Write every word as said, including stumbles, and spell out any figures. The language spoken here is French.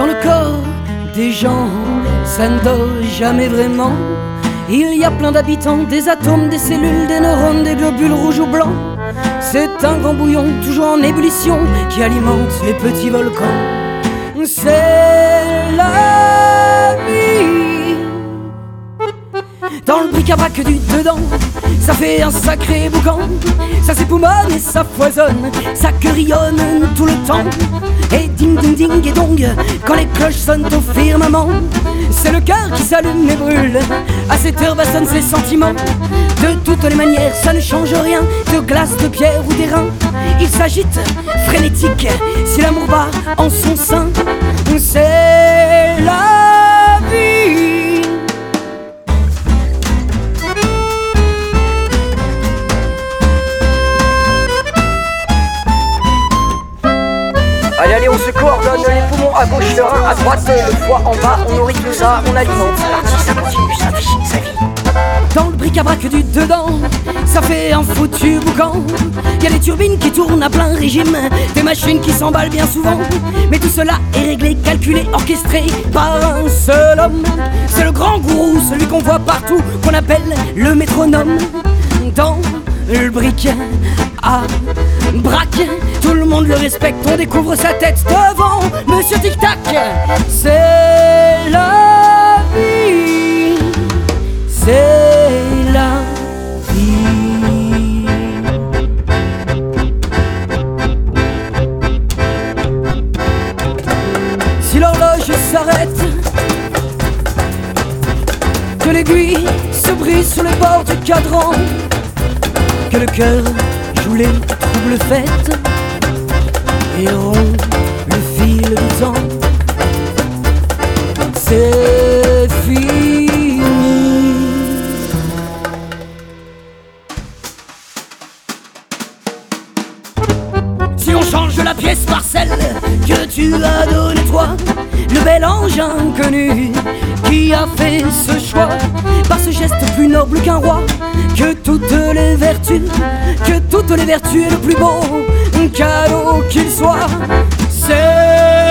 le corps des gens, ça ne dort jamais vraiment. Il y a plein d'habitants, des atomes, des cellules, des neurones, des globules rouges ou blancs. C'est un grand bouillon, toujours en ébullition, qui alimente les petits volcans. C'est la vie. Dans le bric-à-brac du dedans, ça fait un sacré boucan. Ça s'époumonne et ça foisonne, ça querillonne tout le temps. Et ding ding ding et dong, quand les cloches sonnent au firmament, c'est le cœur qui s'allume et brûle. À cette heure bassonnent ses sentiments. De toutes les manières, ça ne change rien, de glace, de pierre ou d'airain. Il s'agite, frénétique, si l'amour bat en son sein. C'est la vie. Allez, allez, on se coordonne, les poumons à gauche, le rein à droite, le foie en bas, on nourrit tout ça, on alimente. C'est parti, ça continue, ça vit, ça vit. Dans le bric-à-brac du dedans, ça fait un foutu boucan. Y'a des turbines qui tournent à plein régime, des machines qui s'emballent bien souvent. Mais tout cela est réglé, calculé, orchestré par un seul homme. C'est le grand gourou, celui qu'on voit partout, qu'on appelle le métronome. Dans le bric à brac, tout le monde le respecte, on découvre sa tête devant Monsieur Tic Tac. C'est la vie, c'est la vie. Si l'horloge s'arrête, que l'aiguille se brise sur le bord du cadran, que le cœur joue les doubles fêtes et rompt le fil du temps, c'est fini. Si on change la pièce par celle que tu as donnée toi, le bel ange inconnu qui a fait ce choix, par ce geste plus noble qu'un roi, que toutes les vertus, que toutes les vertus est le plus beau cadeau qu'il soit. C'est